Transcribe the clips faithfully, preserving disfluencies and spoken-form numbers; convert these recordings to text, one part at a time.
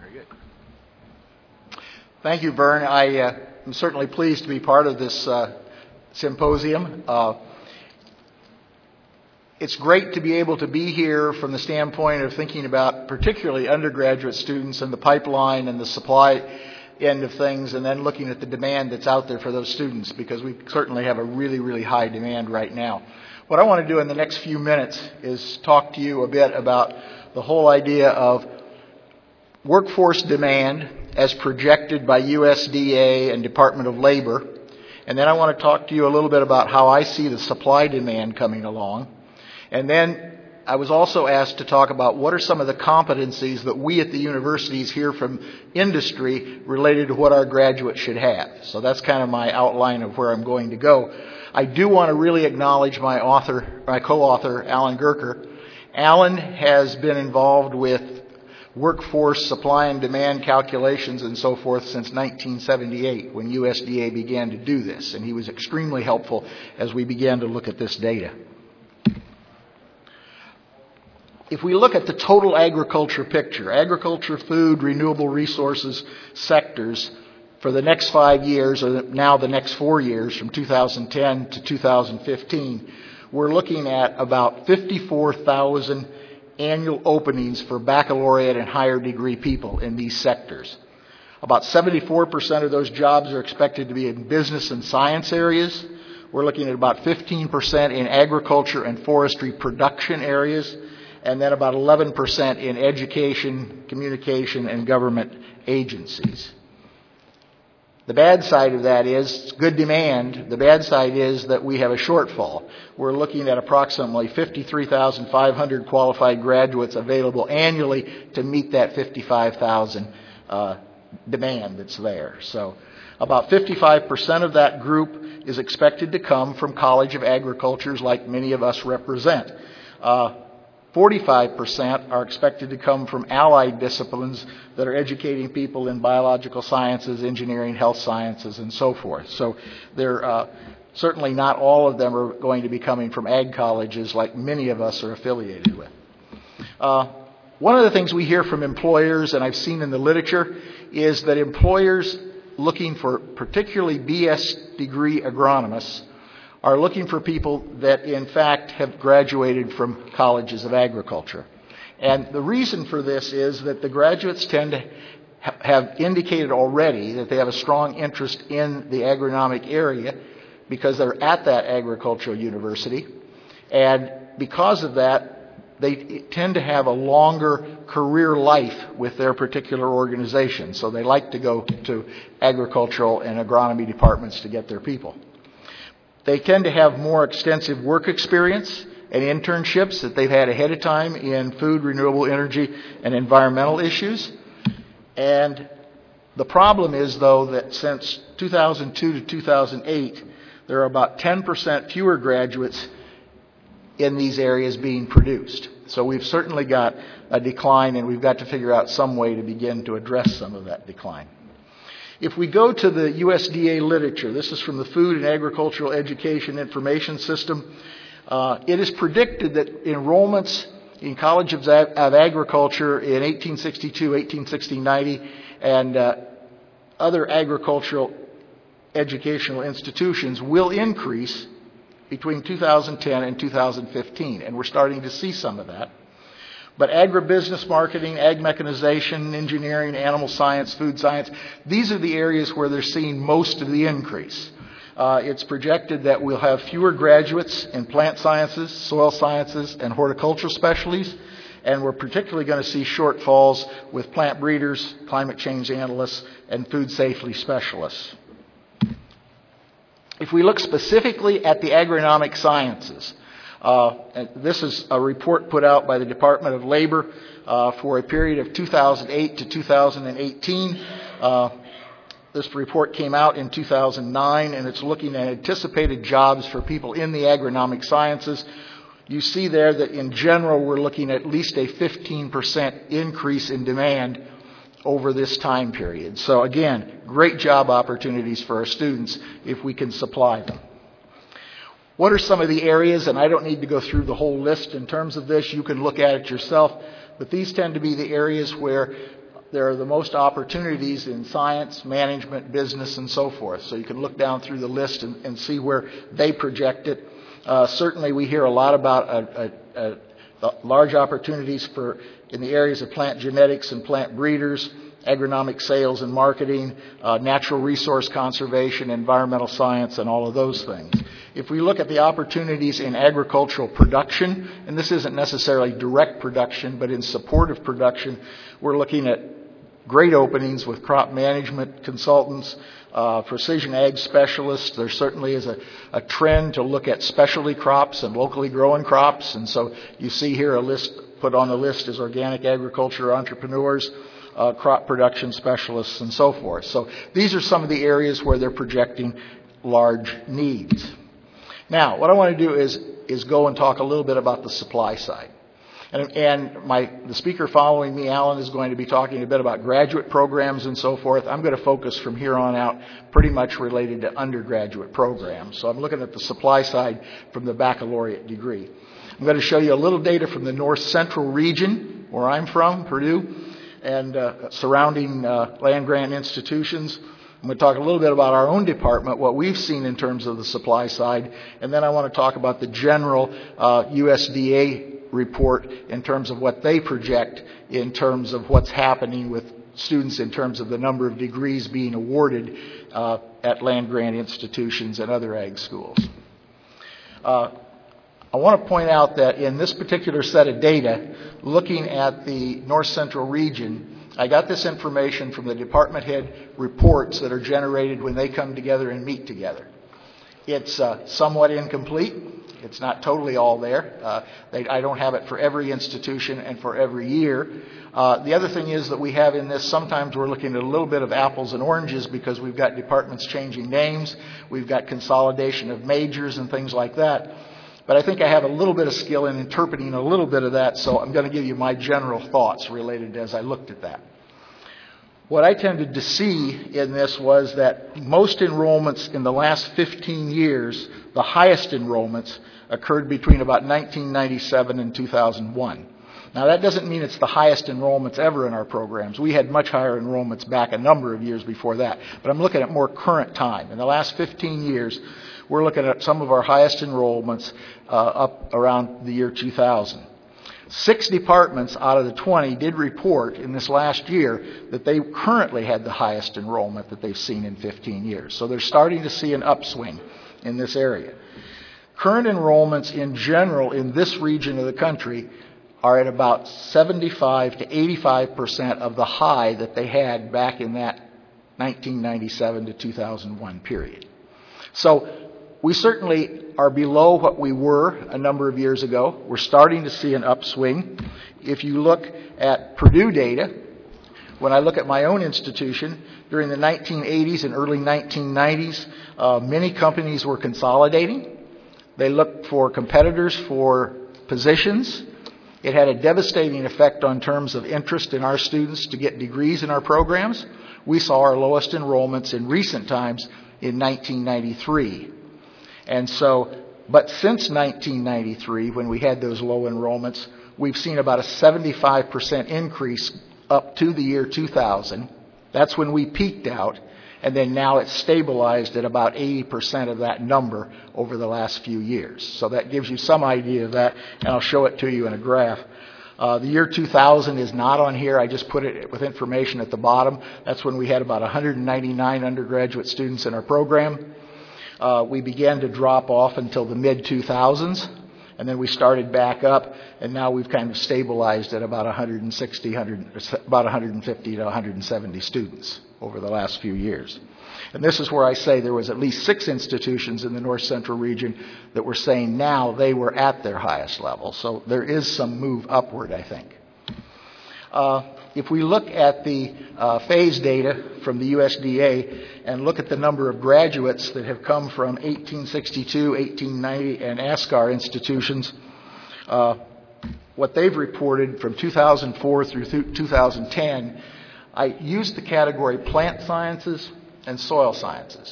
Very good. Thank you, Vern. I uh, am certainly pleased to be part of this uh, symposium. Uh, it's great to be able to be here from the standpoint of thinking about particularly undergraduate students and the pipeline and the supply end of things, and then looking at the demand that's out there for those students, because we certainly have a really, really high demand right now. What I want to do in the next few minutes is talk to you a bit about the whole idea of workforce demand as projected by U S D A and Department of Labor. And then I want to talk to you a little bit about how I see the supply demand coming along. And then I was also asked to talk about what are some of the competencies that we at the universities hear from industry related to what our graduates should have. So that's kind of my outline of where I'm going to go. I do want to really acknowledge my author, my co-author, Alan Gerker. Alan has been involved with workforce supply and demand calculations and so forth since nineteen seventy-eight, when U S D A began to do this, and he was extremely helpful as we began to look at this data. If we look at the total agriculture picture, agriculture, food, renewable resources sectors for the next five years, or now the next four years, from two thousand ten to two thousand fifteen, we're looking at about fifty-four thousand annual openings for baccalaureate and higher degree people in these sectors. About seventy-four percent of those jobs are expected to be in business and science areas. We're looking at about fifteen percent in agriculture and forestry production areas, and then about eleven percent in education, communication, and government agencies. The bad side of that is it's good demand. The bad side is that we have a shortfall. We're looking at approximately fifty-three thousand five hundred qualified graduates available annually to meet that fifty-five thousand uh, demand that's there. So about fifty-five percent of that group is expected to come from College of Agricultures, like many of us represent. Uh, forty-five percent are expected to come from allied disciplines that are educating people in biological sciences, engineering, health sciences, and so forth. So they're uh, certainly not all of them are going to be coming from ag colleges like many of us are affiliated with. Uh, one of the things we hear from employers, and I've seen in the literature, is that employers looking for particularly B S degree agronomists are looking for people that in fact have graduated from colleges of agriculture. And the reason for this is that the graduates tend to ha- have indicated already that they have a strong interest in the agronomic area because they're at that agricultural university. And because of that, they tend to have a longer career life with their particular organization. So they like to go to agricultural and agronomy departments to get their people. They tend to have more extensive work experience and internships that they've had ahead of time in food, renewable energy, and environmental issues. And the problem is, though, that since two thousand two to two thousand eight, there are about ten percent fewer graduates in these areas being produced. So we've certainly got a decline, and we've got to figure out some way to begin to address some of that decline. If we go to the U S D A literature, this is from the Food and Agricultural Education Information System. Uh, it is predicted that enrollments in College of, of Agriculture in eighteen sixty-two, eighteen sixty, ninety, and uh, other agricultural educational institutions will increase between two thousand ten and two thousand fifteen, and we're starting to see some of that. But agribusiness marketing, ag mechanization, engineering, animal science, food science, these are the areas where they're seeing most of the increase. Uh, it's projected that we'll have fewer graduates in plant sciences, soil sciences, and horticultural specialties, and we're particularly going to see shortfalls with plant breeders, climate change analysts, and food safety specialists. If we look specifically at the agronomic sciences, Uh, this is a report put out by the Department of Labor uh, for a period of two thousand eight to two thousand eighteen. Uh, this report came out in two thousand nine, and it's looking at anticipated jobs for people in the agronomic sciences. You see there that in general we're looking at least a fifteen percent increase in demand over this time period. So again, great job opportunities for our students if we can supply them. What are some of the areas, and I don't need to go through the whole list in terms of this, you can look at it yourself, but these tend to be the areas where there are the most opportunities in science, management, business, and so forth. So you can look down through the list and, and see where they project it. Uh, certainly we hear a lot about a, a, a large opportunities for in the areas of plant genetics and plant breeders, agronomic sales and marketing, uh, natural resource conservation, environmental science, and all of those things. If we look at the opportunities in agricultural production, and this isn't necessarily direct production, but in supportive production, we're looking at great openings with crop management consultants, uh, precision ag specialists. There certainly is a, a trend to look at specialty crops and locally grown crops. And so you see here a list, put on the list is organic agriculture entrepreneurs, uh, crop production specialists, and so forth. So these are some of the areas where they're projecting large needs. Now, what I want to do is, is go and talk a little bit about the supply side. And, and my, the speaker following me, Alan, is going to be talking a bit about graduate programs and so forth. I'm going to focus from here on out pretty much related to undergraduate programs. So I'm looking at the supply side from the baccalaureate degree. I'm going to show you a little data from the North Central region, where I'm from, Purdue, and uh, surrounding uh, land-grant institutions. I'm going to talk a little bit about our own department, what we've seen in terms of the supply side, and then I want to talk about the general uh, U S D A report in terms of what they project in terms of what's happening with students in terms of the number of degrees being awarded uh, at land-grant institutions and other ag schools. Uh, I want to point out that in this particular set of data, looking at the North Central region, I got this information from the department head reports that are generated when they come together and meet together. It's uh, somewhat incomplete. It's not totally all there. Uh, they, I don't have it for every institution and for every year. Uh, the other thing is that we have in this, sometimes we're looking at a little bit of apples and oranges because we've got departments changing names. We've got consolidation of majors and things like that. But I think I have a little bit of skill in interpreting a little bit of that, so I'm going to give you my general thoughts related as I looked at that. What I tended to see in this was that most enrollments in the last fifteen years, the highest enrollments, occurred between about nineteen ninety-seven and two thousand one. Now, that doesn't mean it's the highest enrollments ever in our programs. We had much higher enrollments back a number of years before that. But I'm looking at more current time. In the last fifteen years, we're looking at some of our highest enrollments uh, up around the year two thousand. Six departments out of the twenty did report in this last year that they currently had the highest enrollment that they've seen in fifteen years. So they're starting to see an upswing in this area. Current enrollments in general in this region of the country are at about seventy-five to eighty-five percent of the high that they had back in that nineteen ninety-seven to two thousand one period. So we certainly are below what we were a number of years ago. We're starting to see an upswing. If you look at Purdue data, when I look at my own institution, during the nineteen eighties and early nineteen nineties, uh, many companies were consolidating. They looked for competitors for positions. It had a devastating effect on terms of interest in our students to get degrees in our programs. We saw our lowest enrollments in recent times in nineteen ninety-three. And so, but since nineteen ninety-three, when we had those low enrollments, we've seen about a seventy-five percent increase up to the year two thousand. That's when we peaked out, and then now it's stabilized at about eighty percent of that number over the last few years. So that gives you some idea of that, and I'll show it to you in a graph. Uh, the year two thousand is not on here. I just put it with information at the bottom. That's when we had about one hundred ninety-nine undergraduate students in our program. Uh, we began to drop off until the mid two thousands, and then we started back up, and now we've kind of stabilized at about one hundred sixty, one hundred, about one hundred fifty to one hundred seventy students over the last few years. And this is where I say there was at least six institutions in the North Central region that were saying now they were at their highest level. So there is some move upward, I think. Uh, if we look at the uh, phase data from the U S D A and look at the number of graduates that have come from eighteen sixty-two, eighteen ninety, and ASCAR institutions, uh, what they've reported from two thousand four through two thousand ten, I used the category plant sciences and soil sciences.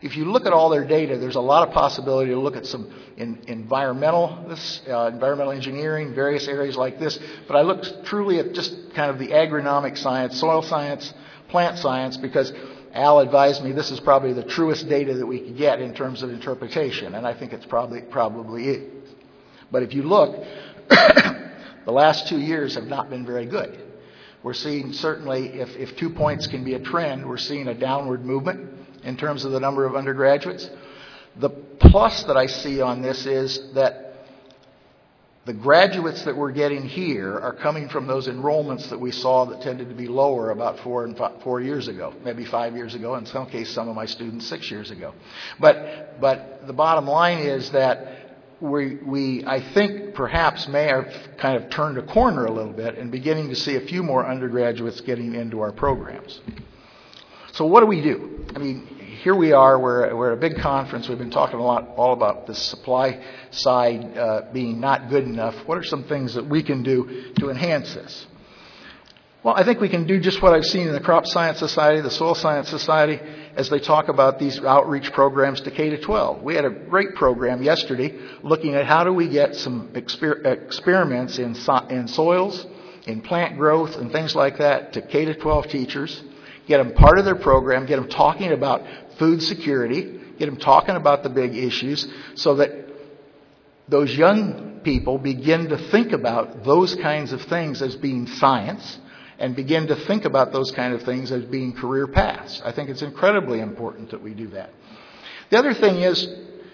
if you look at all their data, there's a lot of possibility to look at some in, environmental, uh, environmental engineering, various areas like this. But I looked truly at just kind of the agronomic science, soil science, plant science, because Al advised me this is probably the truest data that we could get in terms of interpretation, and I think it's probably probably is. But if you look, the last two years have not been very good. We're seeing certainly, if, if two points can be a trend, we're seeing a downward movement in terms of the number of undergraduates. The plus that I see on this is that the graduates that we're getting here are coming from those enrollments that we saw that tended to be lower about four and five, four years ago, maybe five years ago, in some cases some of my students six years ago. But, but the bottom line is that we, we, I think, perhaps may have kind of turned a corner a little bit and beginning to see a few more undergraduates getting into our programs. So what do we do? I mean, here we are, we're, we're at a big conference. We've been talking a lot all about the supply side uh, being not good enough. What are some things that we can do to enhance this? Well, I think we can do just what I've seen in the Crop Science Society, the Soil Science Society, as they talk about these outreach programs to K to twelve. We had a great program yesterday looking at how do we get some exper- experiments in, so- in soils, in plant growth, and things like that to K to twelve teachers. Get them part of their program, get them talking about food security, get them talking about the big issues so that those young people begin to think about those kinds of things as being science and begin to think about those kind of things as being career paths. I think it's incredibly important that we do that. The other thing is,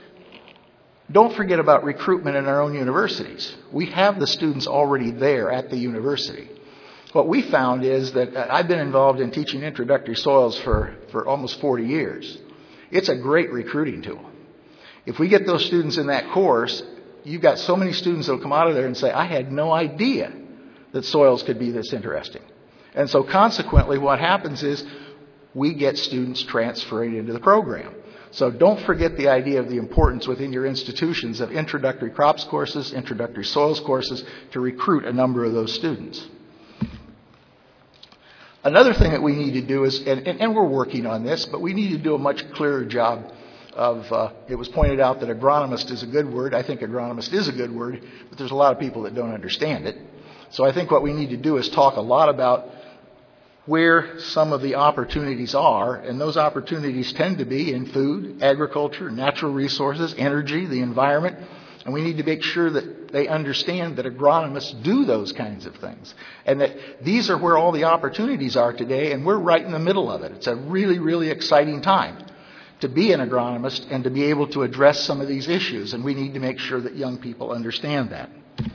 don't forget about recruitment in our own universities. We have the students already there at the university. What we found is that uh, I've been involved in teaching introductory soils for, for almost forty years. It's a great recruiting tool. If we get those students in that course, you've got so many students that will come out of there and say, I had no idea that soils could be this interesting. And so consequently, what happens is we get students transferring into the program. So don't forget the idea of the importance within your institutions of introductory crops courses, introductory soils courses to recruit a number of those students. Another thing that we need to do is, and, and, and we're working on this, but we need to do a much clearer job of, uh, it was pointed out that agronomist is a good word. I think agronomist is a good word, but there's a lot of people that don't understand it. So I think what we need to do is talk a lot about where some of the opportunities are, and those opportunities tend to be in food, agriculture, natural resources, energy, the environment. And we need to make sure that they understand that agronomists do those kinds of things. And that these are where all the opportunities are today, and we're right in the middle of it. It's a really, really exciting time to be an agronomist and to be able to address some of these issues. And we need to make sure that young people understand that.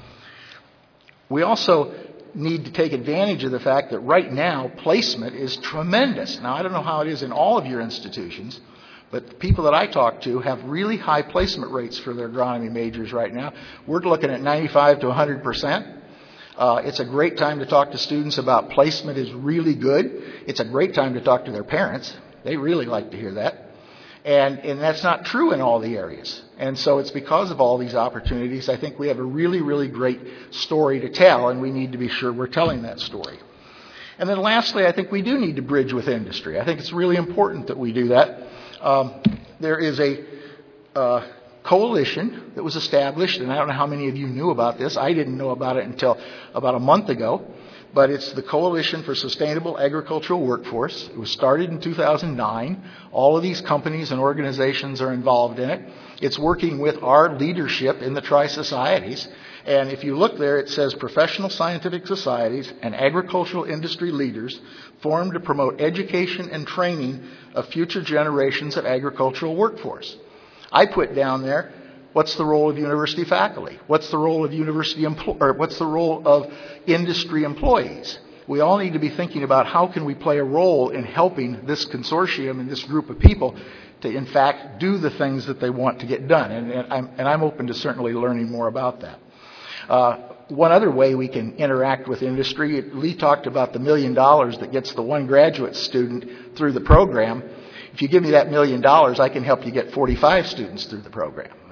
We also need to take advantage of the fact that right now placement is tremendous. Now, I don't know how it is in all of your institutions, but the people that I talk to have really high placement rates for their agronomy majors right now. We're looking at ninety-five to one hundred percent. Uh, it's a great time to talk to students about placement is really good. It's a great time to talk to their parents. They really like to hear that. And, and that's not true in all the areas. And so it's because of all these opportunities, I think we have a really, really great story to tell, and we need to be sure we're telling that story. And then lastly, I think we do need to bridge with industry. I think it's really important that we do that. Um, there is a uh, coalition that was established, and I don't know how many of you knew about this. I didn't know about it until about a month ago, but it's the Coalition for Sustainable Agricultural Workforce. It was started in two thousand nine. All of these companies and organizations are involved in it. It's working with our leadership in the tri-societies. And if you look there, it says professional scientific societies and agricultural industry leaders formed to promote education and training of future generations of agricultural workforce. I put down there, what's the role of university faculty? What's the role of university empl- or what's the role of industry employees? We all need to be thinking about how can we play a role in helping this consortium and this group of people to, in fact, do the things that they want to get done. And, and, I'm, and I'm open to certainly learning more about that. Uh, one other way we can interact with industry, Lee talked about the million dollars that gets the one graduate student through the program. If you give me that million dollars, I can help you get forty-five students through the program.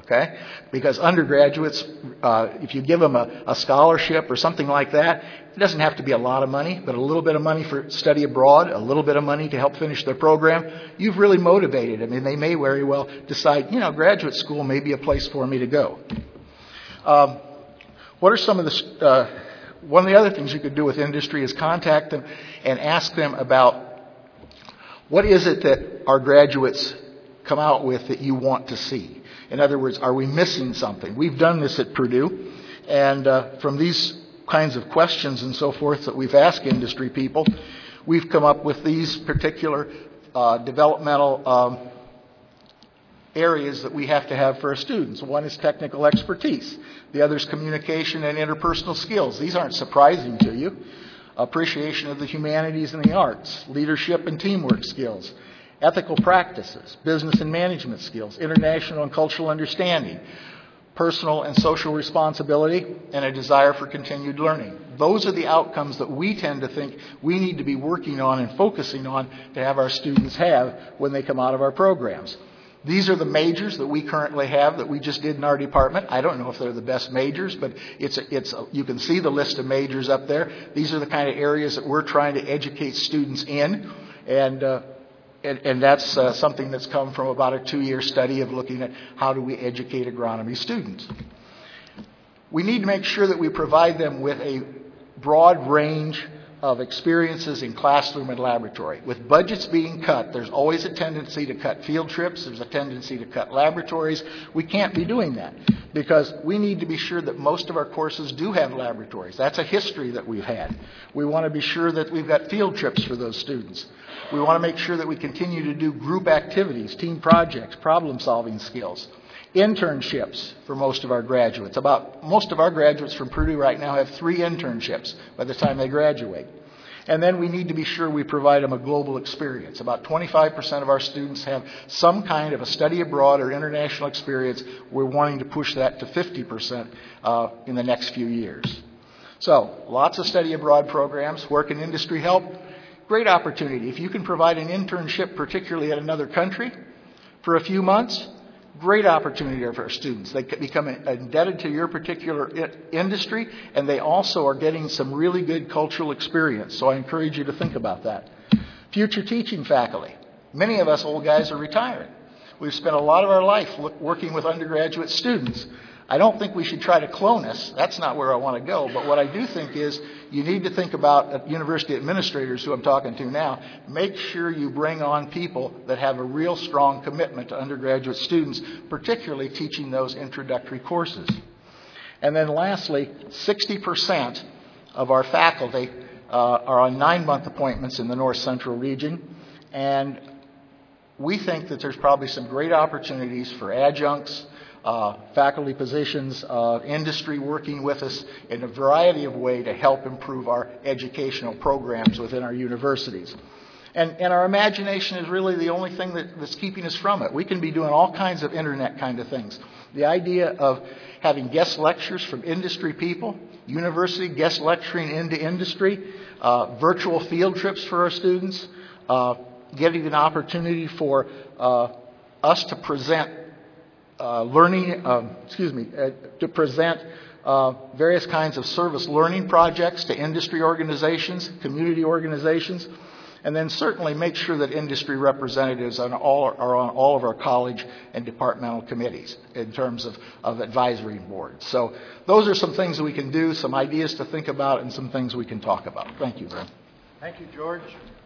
okay? Because undergraduates, uh, if you give them a, a scholarship or something like that, it doesn't have to be a lot of money, but a little bit of money for study abroad, a little bit of money to help finish their program, you've really motivated them, and they may very well decide, you know, graduate school may be a place for me to go. Um, what are some of the, uh, one of the other things you could do with industry is contact them and ask them about what is it that our graduates come out with that you want to see. In other words, are we missing something? We've done this at Purdue, and uh, from these kinds of questions and so forth that we've asked industry people, we've come up with these particular uh, developmental um, areas that we have to have for our students. One is technical expertise. The other is communication and interpersonal skills. These aren't surprising to you. Appreciation of the humanities and the arts, leadership and teamwork skills, ethical practices, business and management skills, international and cultural understanding, personal and social responsibility, and a desire for continued learning. Those are the outcomes that we tend to think we need to be working on and focusing on to have our students have when they come out of our programs. These are the majors that we currently have that we just did in our department. I don't know if they're the best majors, but it's a, it's a, you can see the list of majors up there. These are the kind of areas that we're trying to educate students in, and uh, and, and that's uh, something that's come from about a two-year study of looking at how do we educate agronomy students. We need to make sure that we provide them with a broad range of experiences in classroom and laboratory. With budgets being cut, there's always a tendency to cut field trips. There's a tendency to cut laboratories. We can't be doing that because we need to be sure that most of our courses do have laboratories. That's a history that we've had. We want to be sure that we've got field trips for those students. We want to make sure that we continue to do group activities, team projects, problem-solving skills. Internships for most of our graduates. About most of our graduates from Purdue right now have three internships by the time they graduate. And then we need to be sure we provide them a global experience. About twenty-five percent of our students have some kind of a study abroad or international experience. We're wanting to push that to fifty percent uh, in the next few years. So lots of study abroad programs, work and industry help. Great opportunity. If you can provide an internship, particularly at another country, for a few months, great opportunity for our students. They become indebted to your particular industry, and they also are getting some really good cultural experience. So I encourage you to think about that. Future teaching faculty. Many of us old guys are retiring. We've spent a lot of our life working with undergraduate students. I don't think we should try to clone us. That's not where I want to go. But what I do think is you need to think about university administrators who I'm talking to now. Make sure you bring on people that have a real strong commitment to undergraduate students, particularly teaching those introductory courses. And then lastly, sixty percent of our faculty uh, are on nine-month appointments in the North Central region. And we think that there's probably some great opportunities for adjuncts, Uh, faculty positions, uh, industry working with us in a variety of ways to help improve our educational programs within our universities. And, and our imagination is really the only thing that, that's keeping us from it. We can be doing all kinds of internet kind of things. The idea of having guest lectures from industry people, university guest lecturing into industry, uh, virtual field trips for our students, uh, getting an opportunity for uh, us to present Uh, learning, uh, excuse me, uh, to present uh, various kinds of service learning projects to industry organizations, community organizations, and then certainly make sure that industry representatives on all, are on all of our college and departmental committees in terms of, of advisory boards. So those are some things that we can do, some ideas to think about, and some things we can talk about. Thank you, Brent. Thank you, George.